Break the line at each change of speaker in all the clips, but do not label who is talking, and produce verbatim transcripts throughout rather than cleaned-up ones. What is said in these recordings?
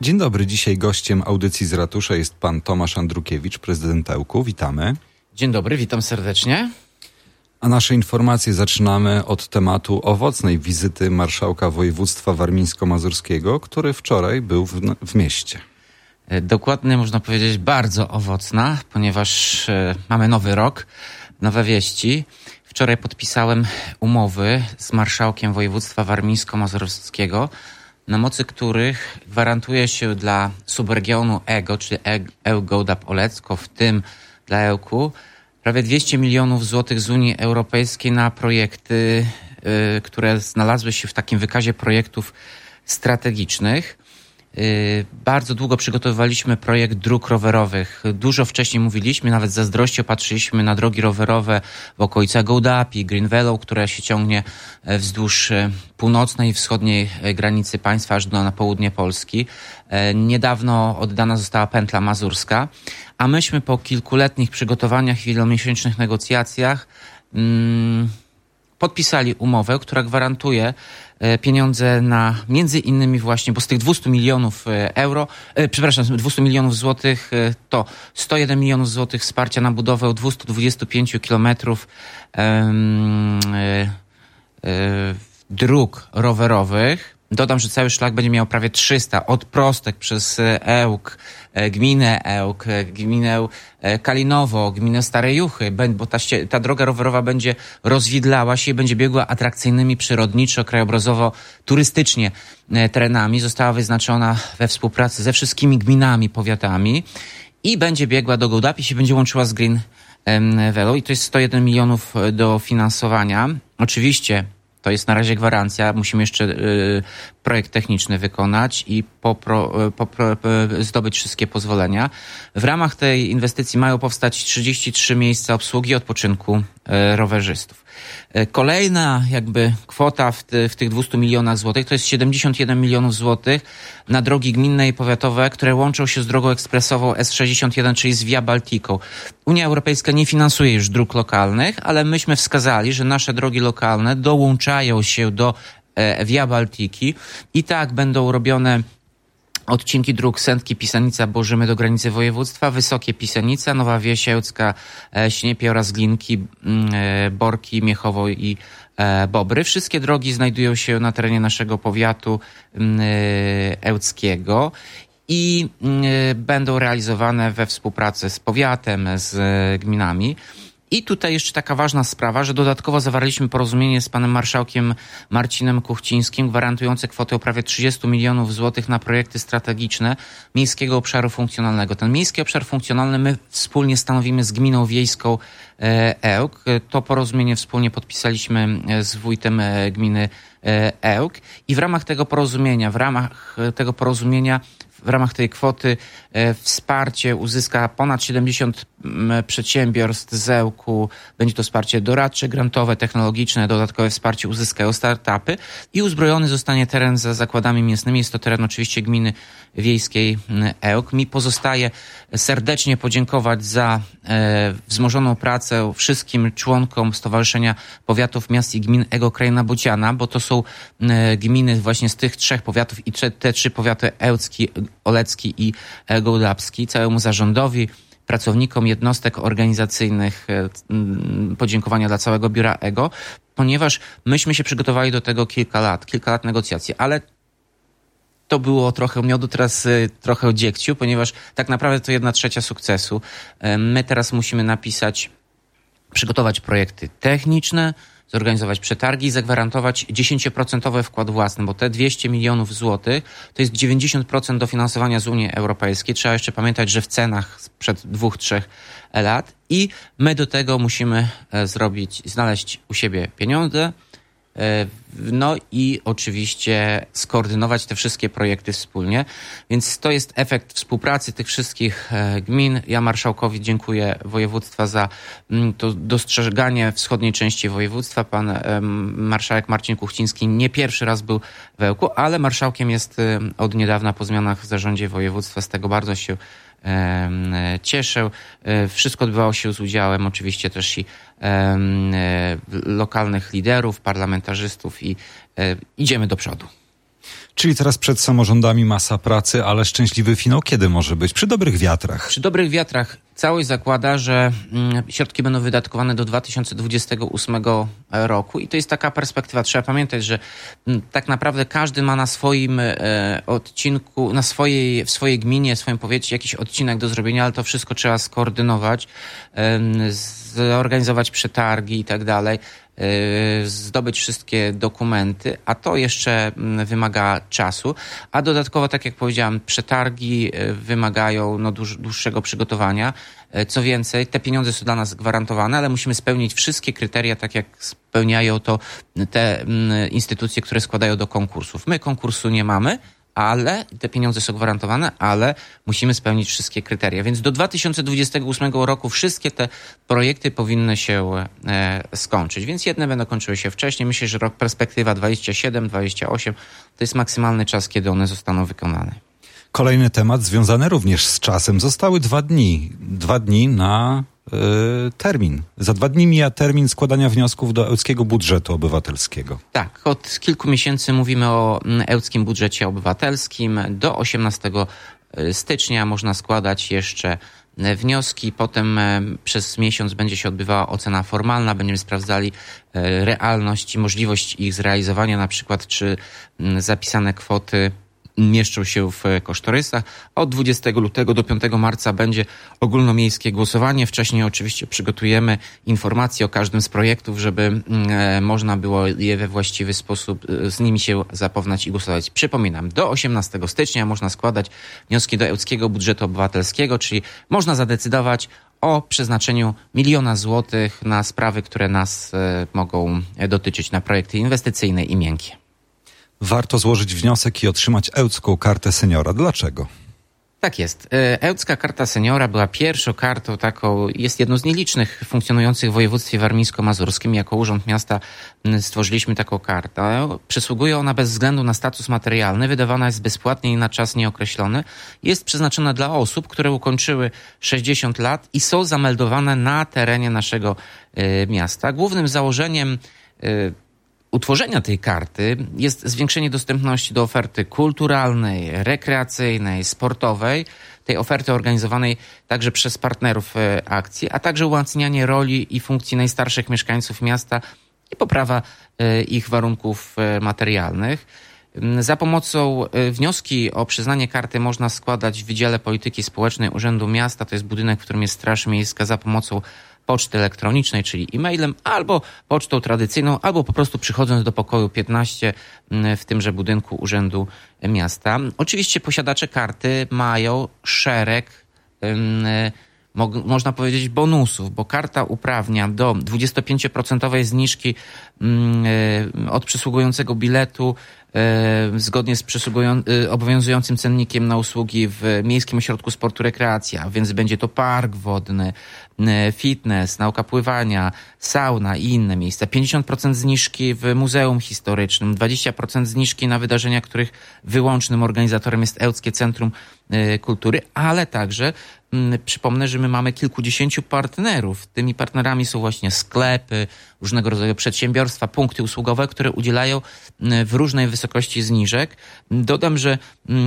Dzień dobry. Dzisiaj gościem audycji z ratusza jest pan Tomasz Andrukiewicz, prezydent Ełku. Witamy.
Dzień dobry, witam serdecznie.
A nasze informacje zaczynamy od tematu owocnej wizyty marszałka województwa warmińsko-mazurskiego, który wczoraj był w, w mieście.
Dokładnie można powiedzieć bardzo owocna, ponieważ e, mamy nowy rok, nowe wieści. Wczoraj podpisałem umowy z marszałkiem województwa warmińsko-mazurskiego, na mocy których gwarantuje się dla subregionu EGO, czyli Ełk-Gołdap-Olecko, w tym dla Ełku, prawie dwieście milionów złotych z Unii Europejskiej na projekty, y, które znalazły się w takim wykazie projektów strategicznych. Y, bardzo długo przygotowywaliśmy projekt dróg rowerowych. Dużo wcześniej mówiliśmy, nawet z zazdrością patrzyliśmy na drogi rowerowe w okolicach Gołdapi, Green Velo, które się ciągnie wzdłuż północnej i wschodniej granicy państwa aż do na południe Polski. Niedawno oddana została pętla mazurska, a myśmy po kilkuletnich przygotowaniach i wielomiesięcznych negocjacjach mm, podpisali umowę, która gwarantuje pieniądze na między innymi właśnie, bo z tych dwieście milionów euro, e, przepraszam, dwieście milionów złotych to sto jeden milionów złotych wsparcia na budowę dwieście dwadzieścia pięć kilometrów e, e, dróg rowerowych. Dodam, że cały szlak będzie miał prawie trzysta, od Prostek przez Ełk, gminę Ełk, gminę Kalinowo, gminę Stare Juchy, bo ta, ta droga rowerowa będzie rozwidlała się i będzie biegła atrakcyjnymi przyrodniczo, krajobrazowo, turystycznie terenami. Została wyznaczona we współpracy ze wszystkimi gminami, powiatami i będzie biegła do Gołdapi i się będzie łączyła z Green Velo i to jest sto jeden milionów do finansowania. Oczywiście to jest na razie gwarancja, musimy jeszcze y, projekt techniczny wykonać i popro, popro, zdobyć wszystkie pozwolenia. W ramach tej inwestycji mają powstać trzydzieści trzy miejsca obsługi i odpoczynku y, rowerzystów. Y, kolejna jakby kwota w, ty, w tych dwieście milionach złotych to jest siedemdziesiąt jeden milionów złotych na drogi gminne i powiatowe, które łączą się z drogą ekspresową S sześćdziesiąt jeden, czyli z Via Balticą. Unia Europejska nie finansuje już dróg lokalnych, ale myśmy wskazali, że nasze drogi lokalne dołączają się do e, Via Baltiki i tak będą robione odcinki dróg Sędki, Pisanica, Bożymy do granicy województwa, Wysokie Pisanica, Nowa Wieś Ełcka, e, Śniepie oraz Glinki, e, Borki, Miechowo i e, Bobry. Wszystkie drogi znajdują się na terenie naszego powiatu e, ełckiego i e, będą realizowane we współpracy z powiatem, z e, gminami. I tutaj jeszcze taka ważna sprawa, że dodatkowo zawarliśmy porozumienie z panem marszałkiem Marcinem Kuchcińskim gwarantujące kwotę o prawie trzydzieści milionów złotych na projekty strategiczne Miejskiego Obszaru Funkcjonalnego. Ten Miejski Obszar Funkcjonalny my wspólnie stanowimy z Gminą Wiejską Ełk. To porozumienie wspólnie podpisaliśmy z wójtem gminy Ełk i w ramach tego porozumienia, w ramach tego porozumienia w ramach tej kwoty e, wsparcie uzyska ponad siedemdziesiąt m, przedsiębiorstw z Ełku. Będzie to wsparcie doradcze, grantowe, technologiczne. Dodatkowe wsparcie uzyskają startupy i uzbrojony zostanie teren za zakładami mięsnymi. Jest to teren oczywiście gminy wiejskiej Ełk. Mi pozostaje serdecznie podziękować za e, wzmożoną pracę wszystkim członkom Stowarzyszenia Powiatów, Miast i Gmin EGO Krajina Bociana, bo to są e, gminy właśnie z tych trzech powiatów i te, te trzy powiaty ełcki, Olecki i Gołdapski, całemu zarządowi, pracownikom jednostek organizacyjnych, podziękowania dla całego biura EGO, ponieważ myśmy się przygotowali do tego kilka lat, kilka lat negocjacji, ale to było trochę miodu, teraz trochę dziegciu, ponieważ tak naprawdę to jedna trzecia sukcesu. My teraz musimy napisać, przygotować projekty techniczne, zorganizować przetargi i zagwarantować dziesięć procent wkład własny, bo te dwieście milionów złotych to jest dziewięćdziesiąt procent dofinansowania z Unii Europejskiej. Trzeba jeszcze pamiętać, że w cenach sprzed dwóch, trzech lat i my do tego musimy zrobić, znaleźć u siebie pieniądze, no i oczywiście skoordynować te wszystkie projekty wspólnie. Więc to jest efekt współpracy tych wszystkich gmin. Ja marszałkowi dziękuję województwa za to dostrzeganie wschodniej części województwa. Pan marszałek Marcin Kuchciński nie pierwszy raz był w Ełku, ale marszałkiem jest od niedawna po zmianach w zarządzie województwa. Z tego bardzo się cieszę. Wszystko odbywało się z udziałem oczywiście też i lokalnych liderów, parlamentarzystów i idziemy do przodu.
Czyli teraz przed samorządami masa pracy, ale szczęśliwy finał kiedy może być? Przy dobrych wiatrach.
Przy dobrych wiatrach całość zakłada, że mm, środki będą wydatkowane do dwa tysiące dwudziestego ósmego roku i to jest taka perspektywa. Trzeba pamiętać, że mm, tak naprawdę każdy ma na swoim e, odcinku, na swojej, w swojej gminie, w swoim powiecie jakiś odcinek do zrobienia, ale to wszystko trzeba skoordynować, e, zorganizować przetargi i tak dalej, zdobyć wszystkie dokumenty, a to jeszcze wymaga czasu, a dodatkowo, tak jak powiedziałem, przetargi wymagają no, dłuż, dłuższego przygotowania. Co więcej, te pieniądze są dla nas gwarantowane, ale musimy spełnić wszystkie kryteria, tak jak spełniają to te instytucje, które składają do konkursów. My konkursu nie mamy, ale te pieniądze są gwarantowane, ale musimy spełnić wszystkie kryteria. Więc do dwa tysiące dwudziestego ósmego roku wszystkie te projekty powinny się e, skończyć. Więc jedne będą kończyły się wcześniej. Myślę, że rok perspektywa dwadzieścia siedem dwadzieścia osiem to jest maksymalny czas, kiedy one zostaną wykonane.
Kolejny temat związany również z czasem. Zostały dwa dni. Dwa dni na y, termin. Za dwa dni mija termin składania wniosków do Ełckiego Budżetu Obywatelskiego.
Tak, od kilku miesięcy mówimy o Ełckim Budżecie Obywatelskim. Do osiemnastego stycznia można składać jeszcze wnioski. Potem przez miesiąc będzie się odbywała ocena formalna. Będziemy sprawdzali realność i możliwość ich zrealizowania, na przykład czy zapisane kwoty mieszczą się w kosztorysach. Od dwudziestego lutego do piątego marca będzie ogólnomiejskie głosowanie. Wcześniej oczywiście przygotujemy informacje o każdym z projektów, żeby e, można było je we właściwy sposób e, z nimi się zapoznać i głosować. Przypominam, do osiemnastego stycznia można składać wnioski do Ełckiego Budżetu Obywatelskiego, czyli można zadecydować o przeznaczeniu miliona złotych na sprawy, które nas e, mogą dotyczyć, na projekty inwestycyjne i miękkie.
Warto złożyć wniosek i otrzymać Ełcką Kartę Seniora. Dlaczego?
Tak jest. Ełcka Karta Seniora była pierwszą kartą taką, jest jedną z nielicznych funkcjonujących w województwie warmińsko-mazurskim. Jako Urząd Miasta stworzyliśmy taką kartę. Przysługuje ona bez względu na status materialny, wydawana jest bezpłatnie i na czas nieokreślony. Jest przeznaczona dla osób, które ukończyły sześćdziesiąt lat i są zameldowane na terenie naszego y, miasta. Głównym założeniem y, utworzenia tej karty jest zwiększenie dostępności do oferty kulturalnej, rekreacyjnej, sportowej, tej oferty organizowanej także przez partnerów akcji, a także umacnianie roli i funkcji najstarszych mieszkańców miasta i poprawa ich warunków materialnych. Za pomocą wnioski o przyznanie karty można składać w Wydziale Polityki Społecznej Urzędu Miasta, to jest budynek, w którym jest Straż Miejska, za pomocą poczty elektronicznej, czyli e-mailem, albo pocztą tradycyjną, albo po prostu przychodząc do pokoju piętnaście w tymże budynku Urzędu Miasta. Oczywiście posiadacze karty mają szereg, mo- można powiedzieć, bonusów, bo karta uprawnia do dwudziestopięcioprocentowej zniżki od przysługującego biletu zgodnie z przysługują- obowiązującym cennikiem na usługi w Miejskim Ośrodku Sportu Rekreacja, więc będzie to park wodny, fitness, nauka pływania, sauna i inne miejsca. pięćdziesiąt procent zniżki w Muzeum Historycznym, dwadzieścia procent zniżki na wydarzenia, których wyłącznym organizatorem jest Ełckie Centrum Kultury, ale także przypomnę, że my mamy kilkudziesięciu partnerów. Tymi partnerami są właśnie sklepy, różnego rodzaju przedsiębiorstwa, punkty usługowe, które udzielają w różnej wysokości zniżek. Dodam, że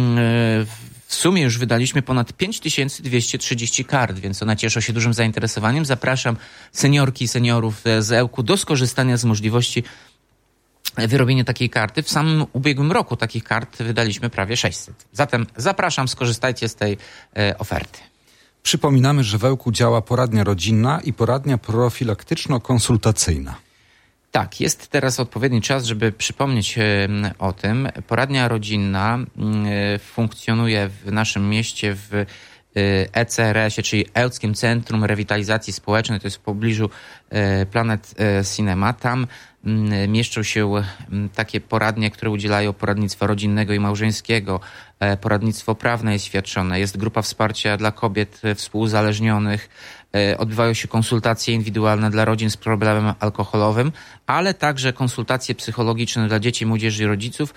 w sumie już wydaliśmy ponad pięć tysięcy dwieście trzydzieści kart, więc one cieszą się dużym zainteresowaniem. Zapraszam seniorki i seniorów z Ełku do skorzystania z możliwości wyrobienia takiej karty. W samym ubiegłym roku takich kart wydaliśmy prawie sześćset. Zatem zapraszam, skorzystajcie z tej e, oferty.
Przypominamy, że w Ełku działa poradnia rodzinna i poradnia profilaktyczno-konsultacyjna.
Tak, jest teraz odpowiedni czas, żeby przypomnieć o tym. Poradnia rodzinna funkcjonuje w naszym mieście w E C R S ie, czyli Ełckim Centrum Rewitalizacji Społecznej, to jest w pobliżu Planet Cinema. Tam mieszczą się takie poradnie, które udzielają poradnictwa rodzinnego i małżeńskiego. Poradnictwo prawne jest świadczone. Jest grupa wsparcia dla kobiet współuzależnionych. Odbywają się konsultacje indywidualne dla rodzin z problemem alkoholowym, ale także konsultacje psychologiczne dla dzieci, młodzieży i rodziców,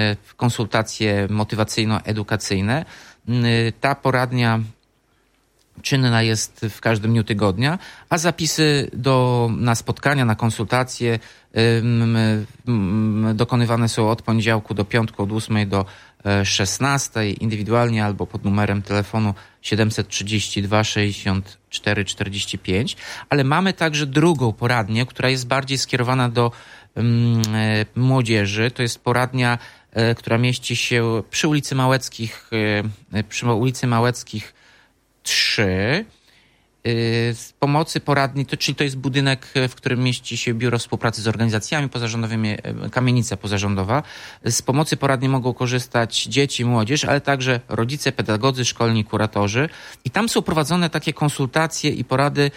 konsultacje motywacyjno-edukacyjne. Ta poradnia czynna jest w każdym dniu tygodnia, a zapisy do, na spotkania, na konsultacje ym, ym, dokonywane są od poniedziałku do piątku, od ósmej do szesnastej, indywidualnie albo pod numerem telefonu siedemset trzydzieści dwa sześćdziesiąt cztery czterdzieści pięć, ale mamy także drugą poradnię, która jest bardziej skierowana do ym, młodzieży. To jest poradnia, y, która mieści się przy ulicy Małeckich, y, przy ulicy Małeckich trzy. Z pomocy poradni, to, czyli to jest budynek, w którym mieści się Biuro Współpracy z Organizacjami Pozarządowymi, kamienica pozarządowa. Z pomocy poradni mogą korzystać dzieci, młodzież, ale także rodzice, pedagodzy, szkolni, kuratorzy. I tam są prowadzone takie konsultacje i porady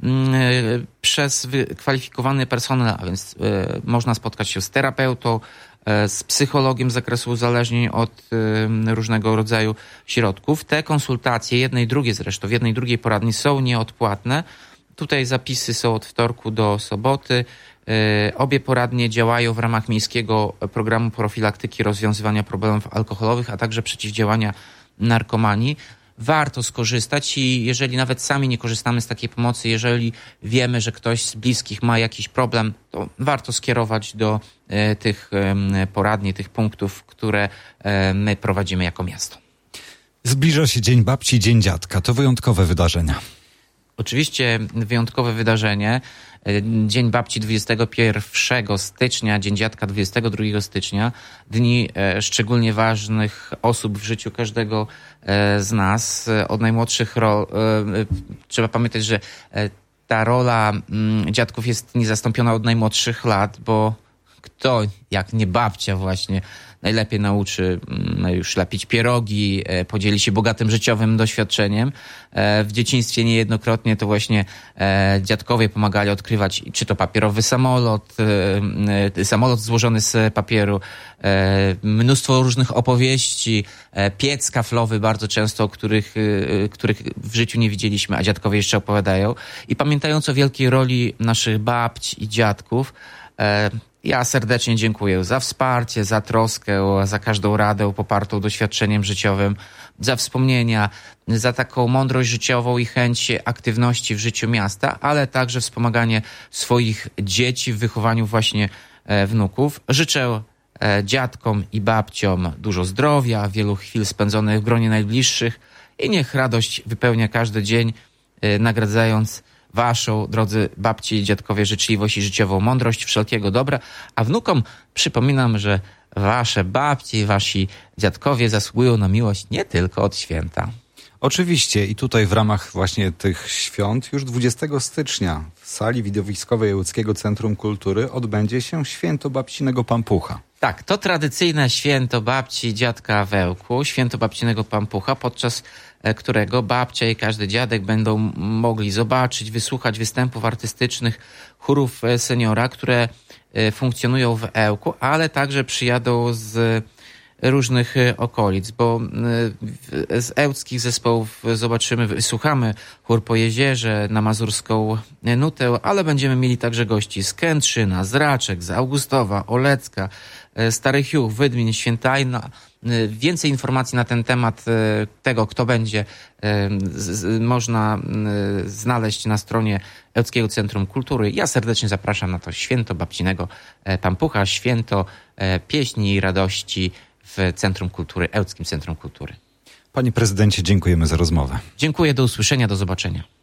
mm, przez wykwalifikowany personel, a więc y, można spotkać się z terapeutą, z psychologiem z zakresu uzależnień od y, różnego rodzaju środków. Te konsultacje, jednej i drugiej zresztą, w jednej i drugiej poradni są nieodpłatne. Tutaj zapisy są od wtorku do soboty. Y, obie poradnie działają w ramach miejskiego programu profilaktyki rozwiązywania problemów alkoholowych, a także przeciwdziałania narkomanii. Warto skorzystać i jeżeli nawet sami nie korzystamy z takiej pomocy, jeżeli wiemy, że ktoś z bliskich ma jakiś problem, to warto skierować do e, tych e, poradni, tych punktów, które e, my prowadzimy jako miasto.
Zbliża się Dzień Babci, Dzień Dziadka. To wyjątkowe wydarzenia.
Oczywiście wyjątkowe wydarzenie. Dzień Babci dwudziestego pierwszego stycznia, Dzień Dziadka dwudziestego drugiego stycznia. Dni e, szczególnie ważnych osób w życiu każdego e, z nas. Od najmłodszych ro, e, trzeba pamiętać, że e, ta rola m, dziadków jest niezastąpiona od najmłodszych lat, bo kto jak nie babcia właśnie najlepiej nauczy już lepić pierogi, podzieli się bogatym życiowym doświadczeniem. W dzieciństwie niejednokrotnie to właśnie dziadkowie pomagali odkrywać, czy to papierowy samolot, samolot złożony z papieru, mnóstwo różnych opowieści, piec kaflowy bardzo często, których, których w życiu nie widzieliśmy, a dziadkowie jeszcze opowiadają. I pamiętając o wielkiej roli naszych babć i dziadków, ja serdecznie dziękuję za wsparcie, za troskę, za każdą radę popartą doświadczeniem życiowym, za wspomnienia, za taką mądrość życiową i chęć aktywności w życiu miasta, ale także wspomaganie swoich dzieci w wychowaniu właśnie wnuków. Życzę dziadkom i babciom dużo zdrowia, wielu chwil spędzonych w gronie najbliższych i niech radość wypełnia każdy dzień, nagradzając waszą, drodzy babci i dziadkowie, życzliwość i życiową mądrość, wszelkiego dobra. A wnukom przypominam, że wasze babcie i wasi dziadkowie zasługują na miłość nie tylko od święta.
Oczywiście i tutaj w ramach właśnie tych świąt już dwudziestego stycznia w sali widowiskowej Ełckiego Centrum Kultury odbędzie się święto babcinego pampucha.
Tak, to tradycyjne święto babci i dziadka w Ełku, święto babcinego pampucha, podczas którego babcia i każdy dziadek będą mogli zobaczyć, wysłuchać występów artystycznych chórów seniora, które funkcjonują w Ełku, ale także przyjadą z różnych okolic, bo z ełckich zespołów zobaczymy, wysłuchamy chór po Jezierze na mazurską nutę, ale będziemy mieli także gości z Kętrzyna, z Raczek, z Augustowa, Olecka, Starych Juch, Wydmin, Świętajna. Więcej informacji na ten temat tego, kto będzie, można znaleźć na stronie Ełckiego Centrum Kultury. Ja serdecznie zapraszam na to święto babcinego pampucha, święto pieśni i radości w Centrum Kultury, Ełckim Centrum Kultury.
Panie prezydencie, dziękujemy za rozmowę.
Dziękuję, do usłyszenia, do zobaczenia.